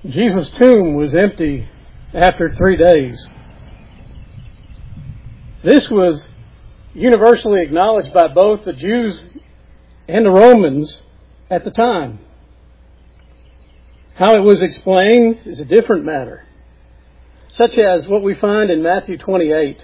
Jesus' tomb was empty after 3 days. This was universally acknowledged by both the Jews and the Romans at the time. How it was explained is a different matter, such as what we find in Matthew 28.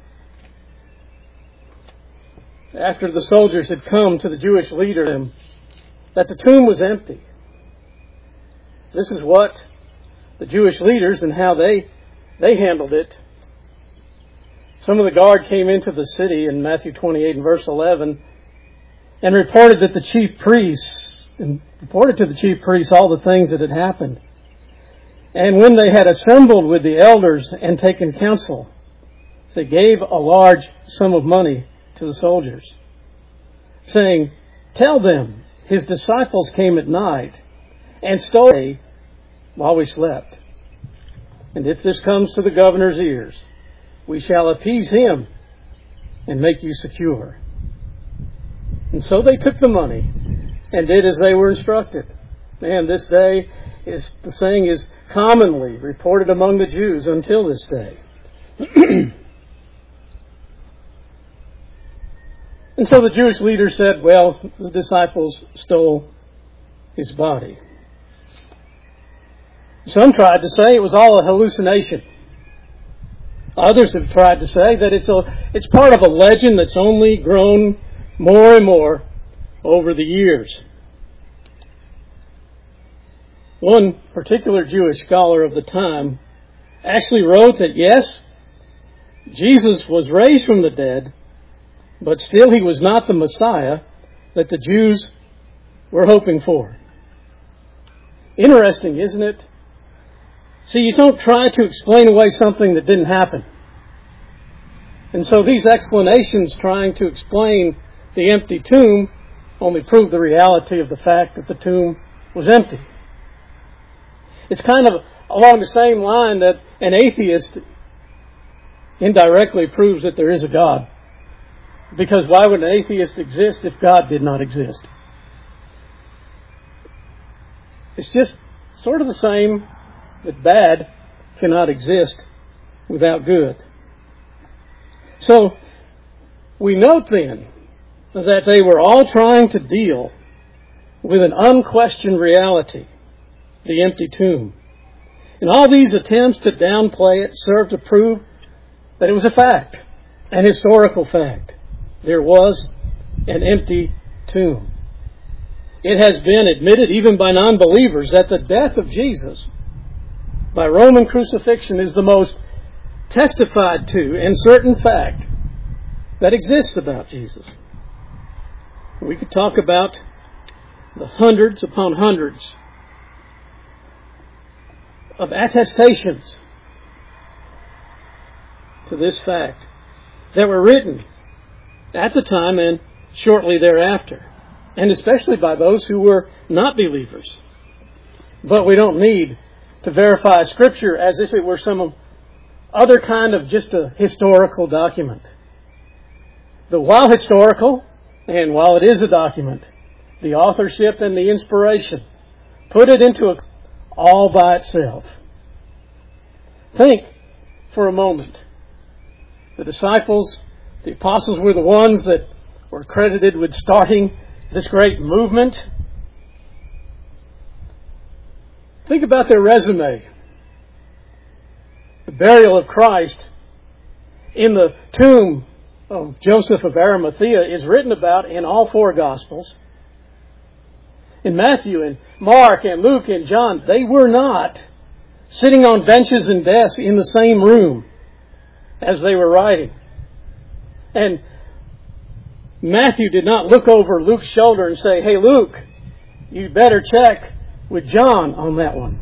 After the soldiers had come to the Jewish leader, that the tomb was empty. This is what the Jewish leaders and how they handled it. Some of the guard came into the city in Matthew 28 and verse 11 and reported to the chief priests all the things that had happened. And when they had assembled with the elders and taken counsel, they gave a large sum of money to the soldiers, saying, "Tell them, his disciples came at night and stole while we slept. And if this comes to the governor's ears, we shall appease him and make you secure." And so they took the money and did as they were instructed. And this day the saying is commonly reported among the Jews until this day. And so the Jewish leaders said, well, the disciples stole his body. Some tried to say it was all a hallucination. Others have tried to say that it's part of a legend that's only grown more and more over the years. One particular Jewish scholar of the time actually wrote that yes, Jesus was raised from the dead, but still he was not the Messiah that the Jews were hoping for. Interesting, isn't it? See, you don't try to explain away something that didn't happen. And so these explanations trying to explain the empty tomb only prove the reality of the fact that the tomb was empty. It's kind of along the same line that an atheist indirectly proves that there is a God. Because why would an atheist exist if God did not exist? It's just sort of the same that bad cannot exist without good. So we note then that they were all trying to deal with an unquestioned reality, the empty tomb. And all these attempts to downplay it serve to prove that it was a fact, an historical fact. There was an empty tomb. It has been admitted even by non-believers that the death of Jesus by Roman crucifixion is the most testified to and certain fact that exists about Jesus. We could talk about the hundreds upon hundreds of attestations to this fact that were written at the time and shortly thereafter, and especially by those who were not believers. But we don't need to verify Scripture as if it were some other kind of just a historical document. But while historical, and while it is a document, the authorship and the inspiration put it into all by itself. Think for a moment. The disciples, the apostles were the ones that were credited with starting this great movement. Think about their resume. The burial of Christ in the tomb of Joseph of Arimathea is written about in all four Gospels. In Matthew and Mark and Luke and John, they were not sitting on benches and desks in the same room as they were writing. And Matthew did not look over Luke's shoulder and say, "Hey, Luke, you better check with John on that one."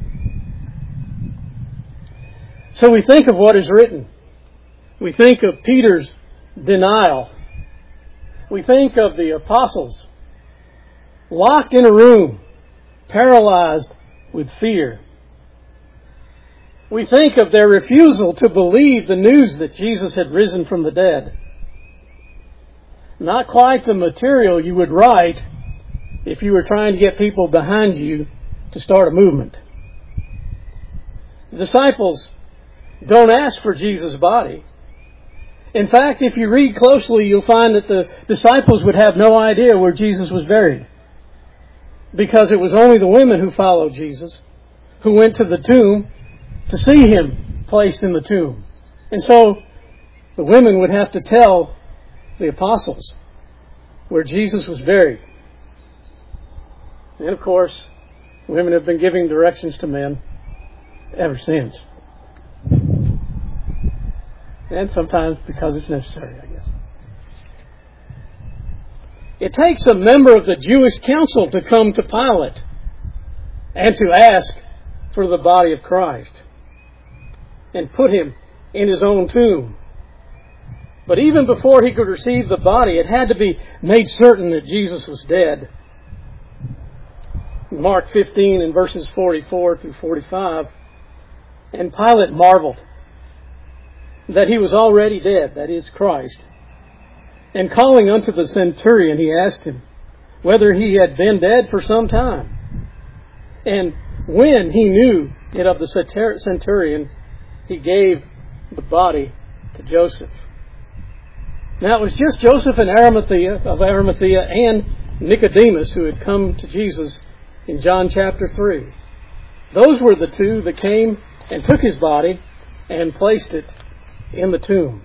So we think of what is written. We think of Peter's denial. We think of the apostles locked in a room, paralyzed with fear. We think of their refusal to believe the news that Jesus had risen from the dead. Not quite the material you would write if you were trying to get people behind you to start a movement. The disciples don't ask for Jesus' body. In fact, if you read closely, you'll find that the disciples would have no idea where Jesus was buried, because it was only the women who followed Jesus, who went to the tomb to see Him placed in the tomb. And so the women would have to tell the apostles where Jesus was buried. And of course, women have been giving directions to men ever since. And sometimes because it's necessary, I guess. It takes a member of the Jewish council to come to Pilate and to ask for the body of Christ and put Him in His own tomb. But even before he could receive the body, it had to be made certain that Jesus was dead. Mark 15 and verses 44 through 45, and Pilate marveled that He was already dead, that is, Christ. And calling unto the centurion, he asked him whether he had been dead for some time. And when he knew it of the centurion, he gave the body to Joseph. Now it was just Joseph of Arimathea and Nicodemus who had come to Jesus in John chapter 3. Those were the two that came and took His body and placed it in the tomb.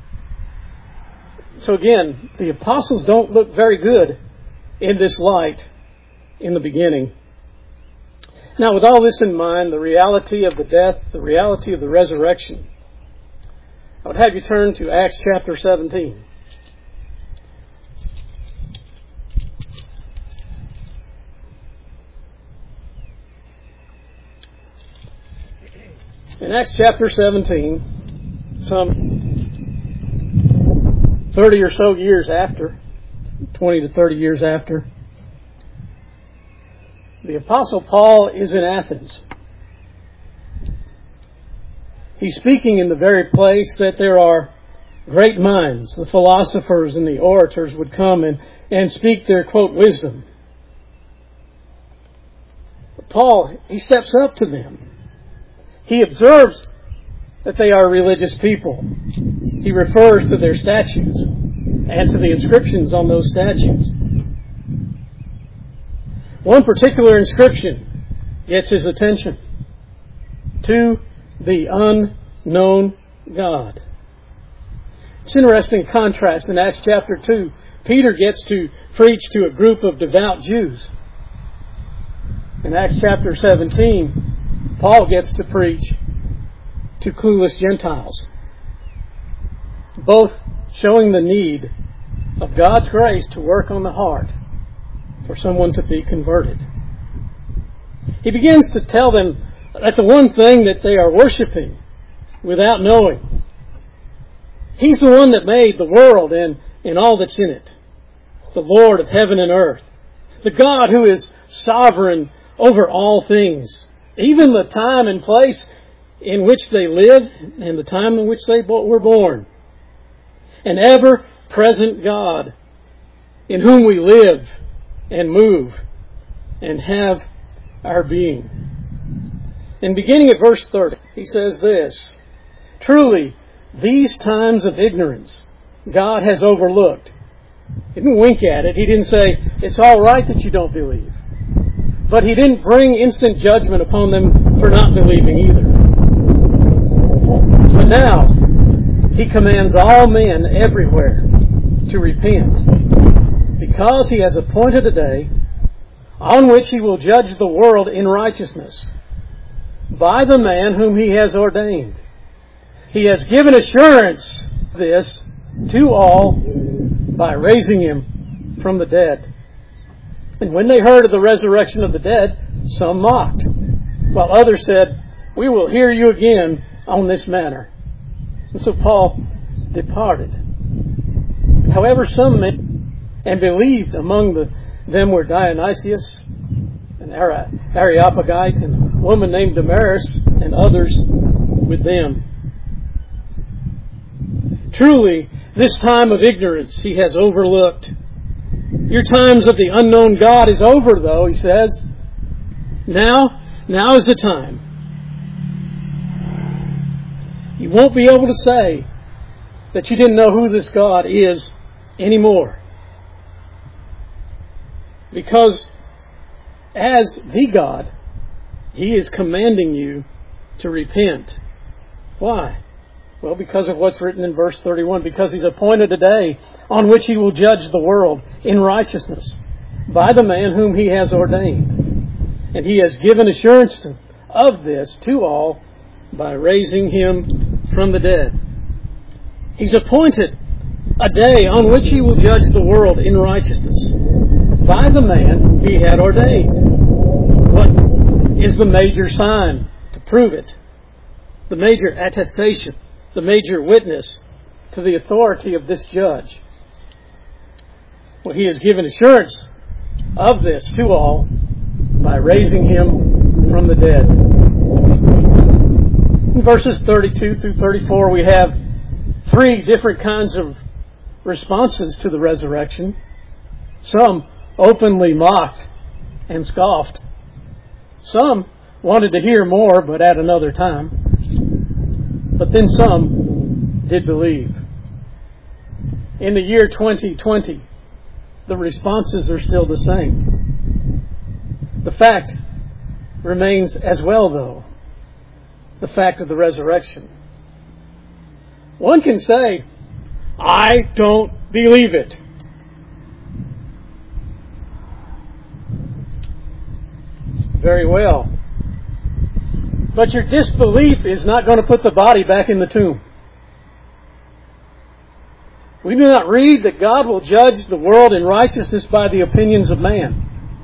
So again, the apostles don't look very good in this light in the beginning. Now, with all this in mind, the reality of the death, the reality of the resurrection, I would have you turn to Acts chapter 17. In Acts chapter 17, some 30 or so years after, 20 to 30 years after, the Apostle Paul is in Athens. He's speaking in the very place that there are great minds. The philosophers and the orators would come and speak their, quote, wisdom. But Paul, he steps up to them. He observes that they are religious people. He refers to their statues and to the inscriptions on those statues. One particular inscription gets his attention: to the unknown God. It's an interesting contrast. In Acts chapter 2, Peter gets to preach to a group of devout Jews. In Acts chapter 17, Paul gets to preach to clueless Gentiles, both showing the need of God's grace to work on the heart for someone to be converted. He begins to tell them that the one thing that they are worshiping without knowing, He's the one that made the world and all that's in it, the Lord of heaven and earth, the God who is sovereign over all things, even the time and place in which they lived and the time in which they were born. An ever-present God in whom we live and move and have our being. And beginning at verse 30, he says this: truly, these times of ignorance God has overlooked. He didn't wink at it. He didn't say, it's all right that you don't believe. But He didn't bring instant judgment upon them for not believing either. But now, He commands all men everywhere to repent, because He has appointed a day on which He will judge the world in righteousness by the man whom He has ordained. He has given assurance of this to all by raising Him from the dead. And when they heard of the resurrection of the dead, some mocked, while others said, we will hear you again on this matter. And so Paul departed. However, some men and believed. Among them were Dionysius, an Areopagite, and a woman named Damaris, and others with them. Truly, this time of ignorance He has overlooked. Your times of the unknown God is over, though, he says. Now is the time. You won't be able to say that you didn't know who this God is anymore. Because as the God, He is commanding you to repent. Why? Well, because of what's written in verse 31. Because He's appointed a day on which He will judge the world in righteousness by the man whom He has ordained. And He has given assurance of this to all by raising Him from the dead. He's appointed a day on which He will judge the world in righteousness by the man He had ordained. What is the major sign to prove it? The major attestation, the major witness to the authority of this judge. Well, He has given assurance of this to all by raising Him from the dead. In verses 32 through 34, we have three different kinds of responses to the resurrection. Some openly mocked and scoffed. Some wanted to hear more, but at another time. But then some did believe. In the year 2020, the responses are still the same. The fact remains as well, though. The fact of the resurrection. One can say, I don't believe it. Very well. But your disbelief is not going to put the body back in the tomb. We do not read that God will judge the world in righteousness by the opinions of man.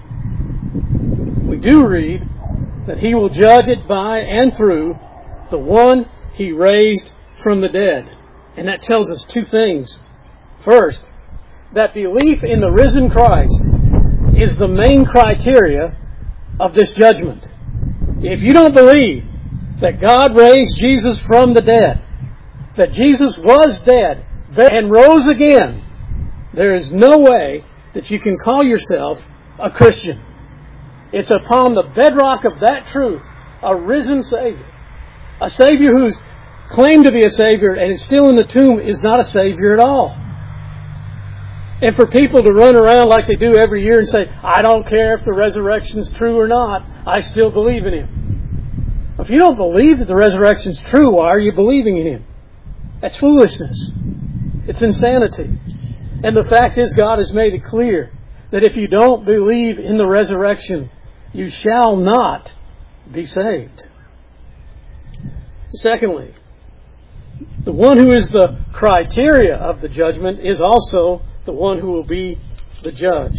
We do read that He will judge it by and through the one He raised from the dead. And that tells us two things. First, that belief in the risen Christ is the main criteria of this judgment. If you don't believe that God raised Jesus from the dead, that Jesus was dead and rose again, there is no way that you can call yourself a Christian. It's upon the bedrock of that truth, a risen Savior. A Savior who's claimed to be a Savior and is still in the tomb is not a Savior at all. And for people to run around like they do every year and say, I don't care if the resurrection's true or not, I still believe in Him. If you don't believe that the resurrection's true, why are you believing in Him? That's foolishness. It's insanity. And the fact is, God has made it clear that if you don't believe in the resurrection, you shall not be saved. Secondly, the one who is the criteria of the judgment is also the one who will be the judge.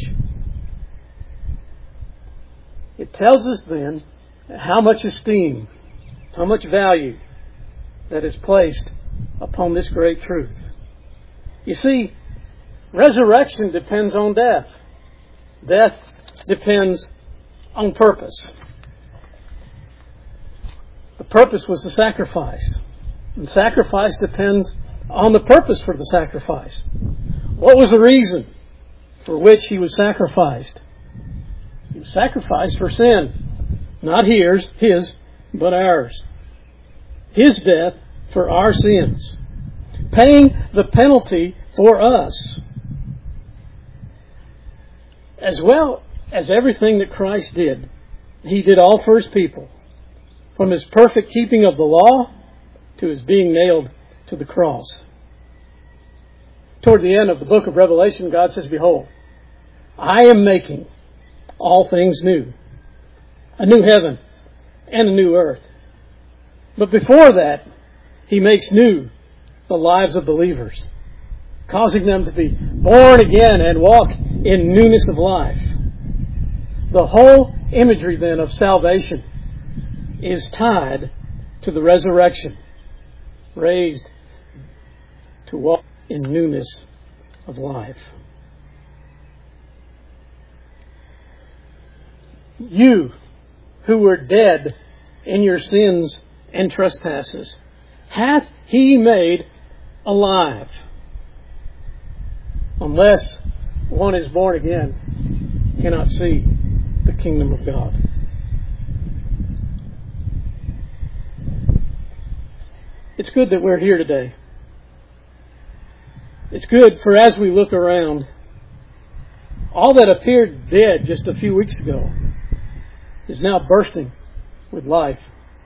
It tells us then how much esteem, how much value that is placed upon this great truth. You see, resurrection depends on death. Death depends on purpose. The purpose was the sacrifice. And sacrifice depends on the purpose for the sacrifice. What was the reason for which He was sacrificed? He was sacrificed for sin. Not His, but ours. His death for our sins. Paying the penalty for us. As well as everything that Christ did, He did all for His people. From His perfect keeping of the law to His being nailed to the cross. Toward the end of the book of Revelation, God says, Behold, I am making all things new. A new heaven and a new earth. But before that, He makes new the lives of believers, causing them to be born again and walk in newness of life. The whole imagery then of salvation is tied to the resurrection, raised to walk in newness of life. You who were dead in your sins and trespasses, hath He made alive. Unless one is born again, cannot see the kingdom of God. It's good that we're here today. It's good for as we look around, all that appeared dead just a few weeks ago is now bursting with life.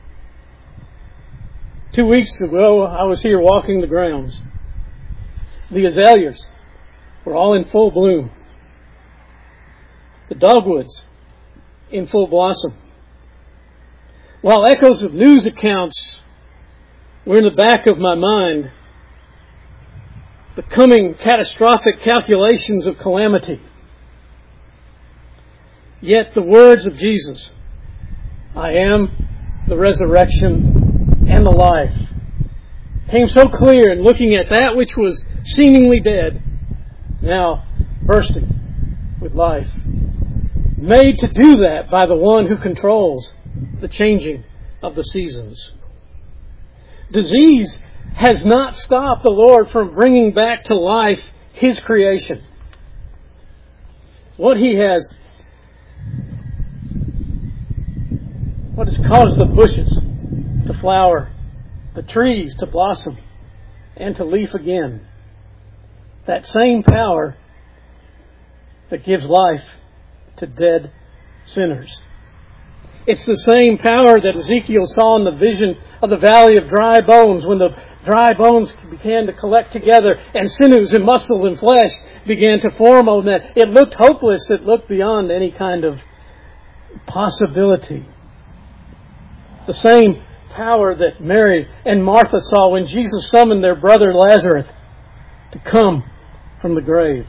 2 weeks ago, I was here walking the grounds. The azaleas were all in full bloom. The dogwoods in full blossom. While echoes of news accounts were in the back of my mind, the coming catastrophic calculations of calamity. Yet the words of Jesus, I am the resurrection and the life, came so clear in looking at that which was seemingly dead, now bursting with life. Made to do that by the one who controls the changing of the seasons. Disease has not stopped the Lord from bringing back to life His creation. What has caused the bushes to flower, the trees to blossom, and to leaf again. That same power that gives life to dead sinners. It's the same power that Ezekiel saw in the vision of the valley of dry bones, when the dry bones began to collect together and sinews and muscles and flesh began to form on that. It looked hopeless. It looked beyond any kind of possibility. The same power that Mary and Martha saw when Jesus summoned their brother Lazarus to come from the grave.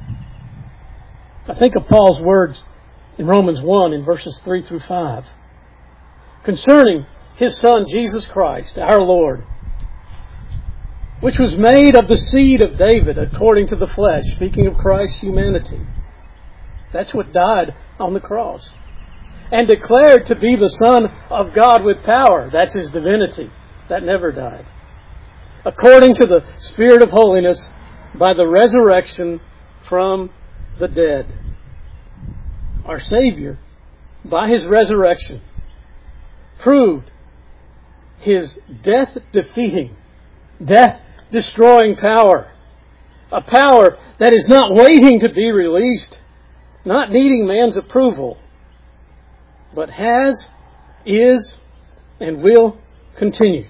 I think of Paul's words in Romans 1 in verses 3 through 5 concerning His Son Jesus Christ, our Lord, which was made of the seed of David according to the flesh, speaking of Christ's humanity. That's what died on the cross. And declared to be the Son of God with power. That's His divinity. That never died. According to the Spirit of holiness, by the resurrection from the dead. Our Savior, by His resurrection, proved His death-defeating, death-destroying power. A power that is not waiting to be released, not needing man's approval, but has, is, and will continue.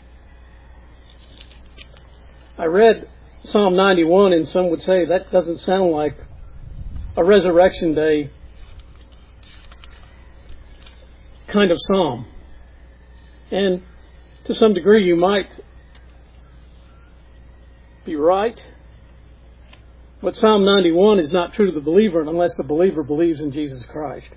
I read Psalm 91, and some would say that doesn't sound like a Resurrection Day kind of psalm. And to some degree you might be right. But Psalm 91 is not true to the believer unless the believer believes in Jesus Christ.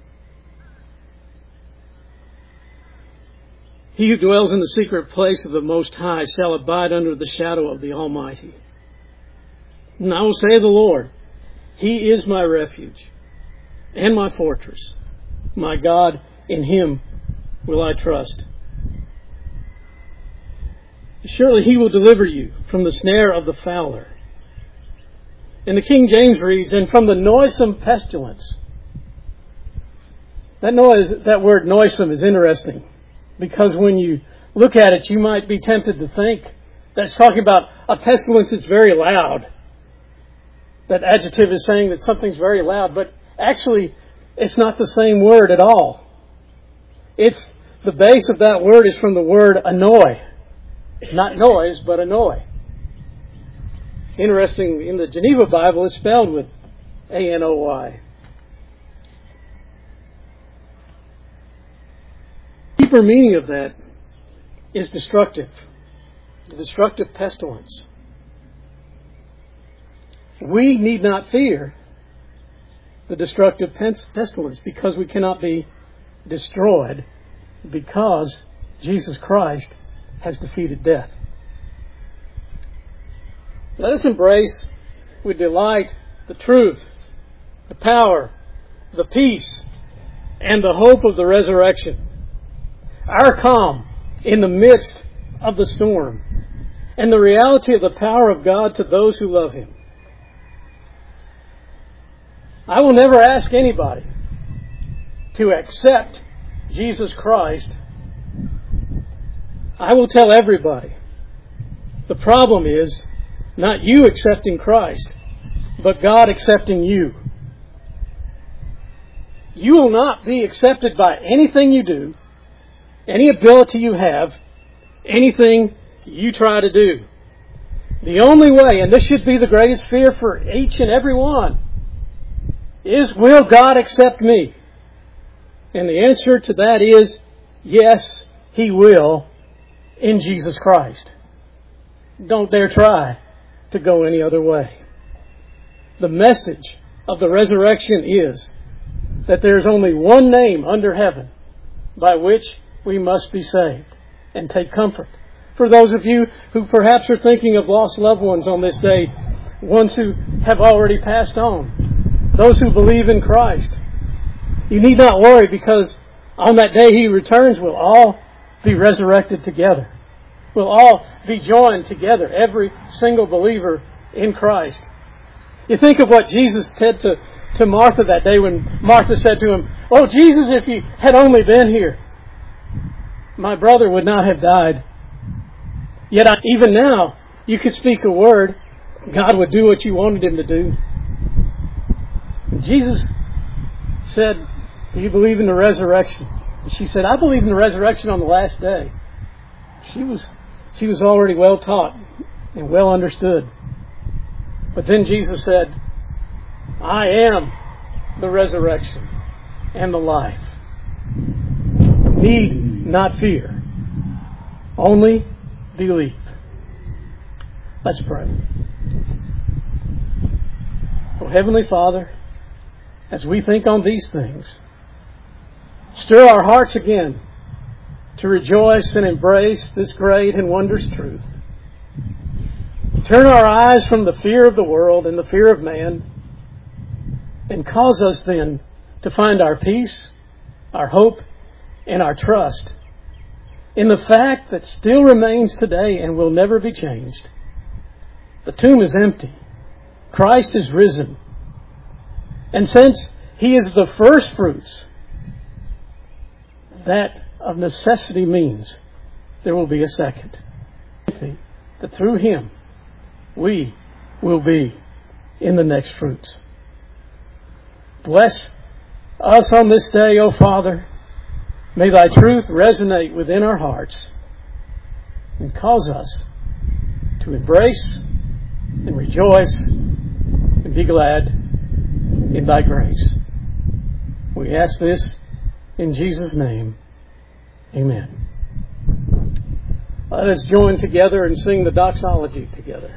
He who dwells in the secret place of the Most High shall abide under the shadow of the Almighty. And I will say of the Lord, He is my refuge and my fortress. My God, in Him will I trust. Surely He will deliver you from the snare of the fowler. And the King James reads, and from the noisome pestilence. That word noisome is interesting, because when you look at it, you might be tempted to think that's talking about a pestilence that's very loud. That adjective is saying that something's very loud, but actually it's not the same word at all. The base of that word is from the word annoy. Not noise, but annoy. Interesting, in the Geneva Bible, it's spelled with A-N-O-Y. The deeper meaning of that is destructive. The destructive pestilence. We need not fear the destructive pestilence because we cannot be destroyed because Jesus Christ has defeated death. Let us embrace with delight the truth, the power, the peace, and the hope of the resurrection. Our calm in the midst of the storm, and the reality of the power of God to those who love Him. I will never ask anybody to accept Jesus Christ. I will tell everybody The problem is not you accepting Christ, but God accepting you. You will not be accepted by anything you do, any ability you have, anything you try to do. The only way, and this should be the greatest fear for each and every one, is, will God accept me? And the answer to that is, yes, He will, in Jesus Christ. Don't dare try to go any other way. The message of the resurrection is that there is only one name under heaven by which we must be saved, and take comfort. For those of you who perhaps are thinking of lost loved ones on this day, ones who have already passed on, those who believe in Christ, you need not worry, because on that day He returns, we'll all be resurrected together. We'll all be joined together, every single believer in Christ. You think of what Jesus said to Martha that day when Martha said to Him, "Oh, Jesus, if you had only been here, my brother would not have died." Yet even now, you could speak a word, God would do what you wanted Him to do. And Jesus said, "Do you believe in the resurrection?" And she said, "I believe in the resurrection on the last day." She was already well taught and well understood. But then Jesus said, "I am the resurrection and the life. Need not fear, only believe." Let's pray. Oh, Heavenly Father, as we think on these things, stir our hearts again to rejoice and embrace this great and wondrous truth. Turn our eyes from the fear of the world and the fear of man, and cause us then to find our peace, our hope, and our trust in the fact that still remains today and will never be changed. The tomb is empty. Christ is risen. And since He is the first fruits, that of necessity means there will be a second. That through Him we will be in the next fruits. Bless us on this day, O Father. May Thy truth resonate within our hearts and cause us to embrace and rejoice and be glad in Thy grace. We ask this in Jesus' name. Amen. Let us join together and sing the doxology together.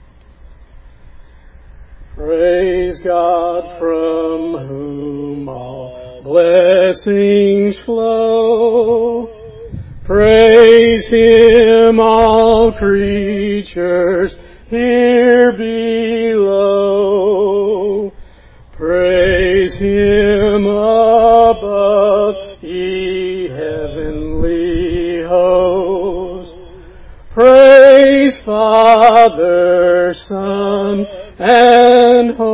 Praise God, from whom all blessings flow. Praise Him, all creatures here below. Praise Him above, ye heavenly hosts. Praise Father, Son, and Holy